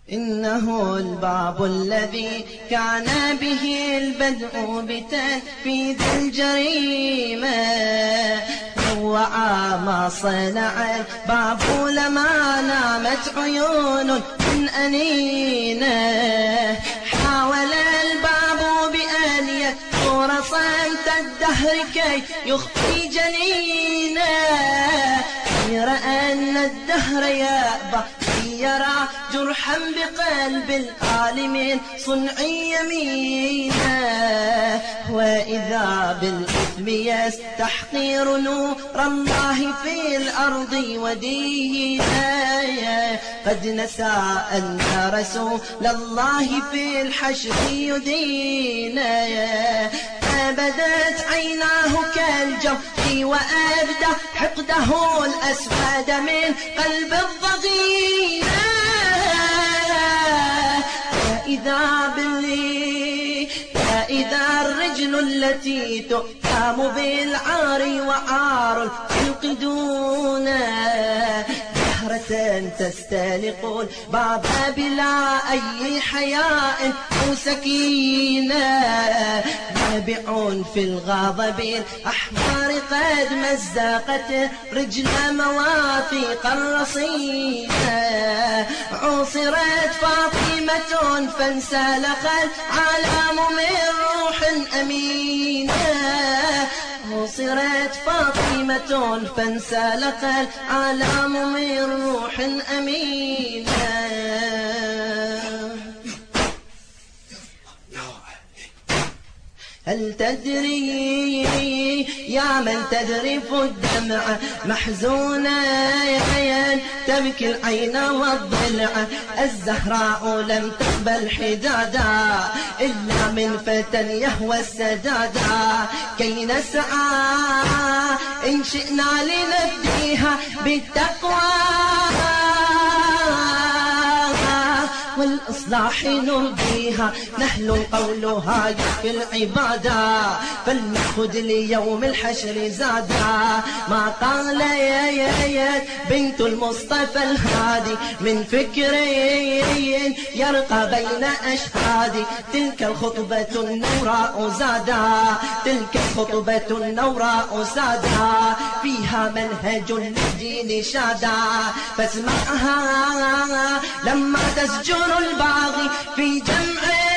إنه الباب الذي كان به البدء بتنفيذ الجريمة، روعا ما صنع الباب لما نامت عيون من أنينه. حاول الباب بأن يكسر صمت الدهر كي يخفي جنينه، غير أن الدهر يأبى يرى جرحا بقلب العالمين صنع يمينه، وإذا بالإثم يستحقر نور الله في الأرض ودينه. قد نسى أن رسول الله في الحشر يدينه، بدت عيناه كالجوف وأبدى حقده الأسود من قلب الضغينة. فإذا الرجل التي تؤتام بالعار وعار الخلق دونه، تستلق الباب بلا أي حياء أو سكينة، نابع في الغضب الأحمر قد مزقت رجل مواثيق الرصينة. عصرت فاطمة فانسلخ العالم من روح أمينة، عصرت فاطمة فانسلخ العالم من روح أمينة. هل تدري يا من تذرف الدمع محزونة، تبكي العين والضلع، الزهراء لم تقبل حدادا إلا من فتى يهوى السدادا. كي نسعى إن شئنا لنفديها بالتقوى والإصلاح نرضيها، نهل قولها يكفي العبادة، فلنأخذ ليوم الحشر زادا. ما قال يا بنت المصطفى الهادي من فكر يرقى بين أشهاد، تلك الخطبة النوراء زادا، تلك الخطبة النوراء زادا، فيها منهج للدين شادا. فاسمعها لما تسجن الباغي في جمعه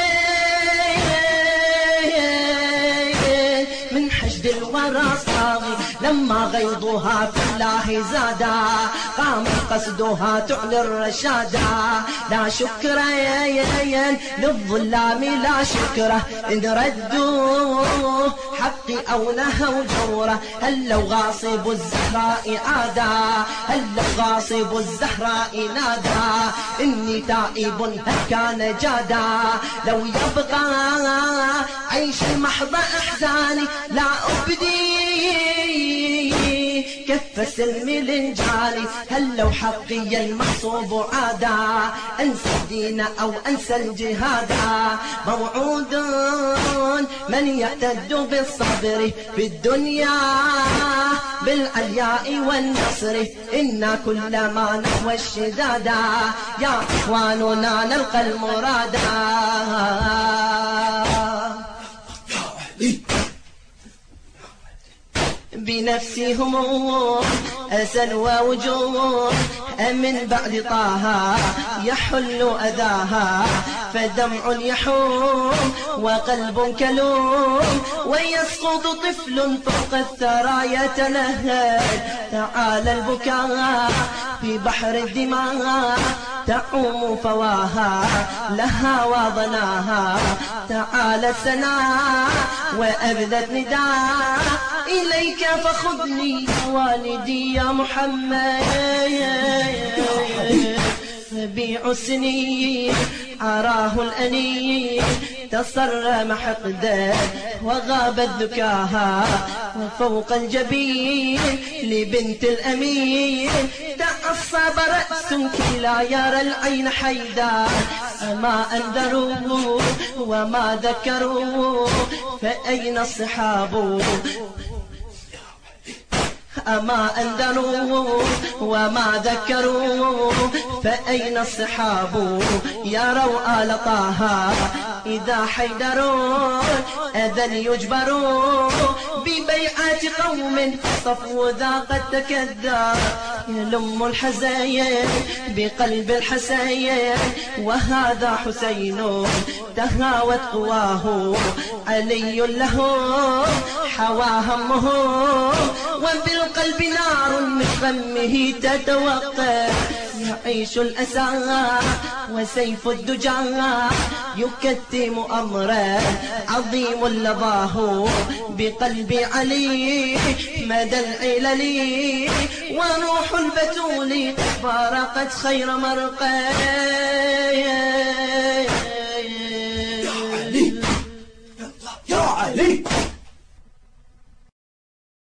من حشد الورى صاغي، لما غيظها في الله زادا، قام قصدها تعلي الرشادا. لا شكر للظلام لا شكره إن ردوا حقي أو نهوا جوره. هل لو غاصب الزهراء عادا، هل لو غاصب الزهراء نادى، إني تائب هل كان جادا. لو يبقى عيشي محض أحزاني لا أبدي كف سلم الانجالي. هل لو حقي المغصوب عادا، أنسى الدين أو أنسى الجهادا. موعود من يعتد بالصبر في الدنيا بالعلياء والنصر، إنا كلما نحو الشدادا يا إخواننا نلقى المرادا. بنفسي هموم أسل ووجوه، من بعد طه يحل أذاها، فدمع يحوم وقلب كلوم، ويسقط طفل فوق الثرى يتنهد. تعالى البكاء في بحر الدماء، تعوم فواها لها وضناها. تعالى السنا وأبدت نداء إليك، فخذني والدي يا محمد. فبيع السنين عراه الأنين، تصرم حقدا وغابت ذكاها، وفوق الجبين لبنت الأمين تعصب رأس لا يرى العين حيدا. ما أنذروه وما ذكروه، فأين الصحاب أما أنذروه وما ذكروه، فأين الصحاب يروا آل طه إذا حيدروا أذن يجبروا ببيعات قوم صفوا ذا قد تكدر يلم الحزين بقلب الحسين وهذا حسين تهاوت قواه علي له حوى همه وبالقلب نار من غمه تتوقد يعيش الأسى وسيف الدجى يكتم أمرا عظيم لظاه بقلب علي مدى العلل وروح البتول فارقت خير مرقى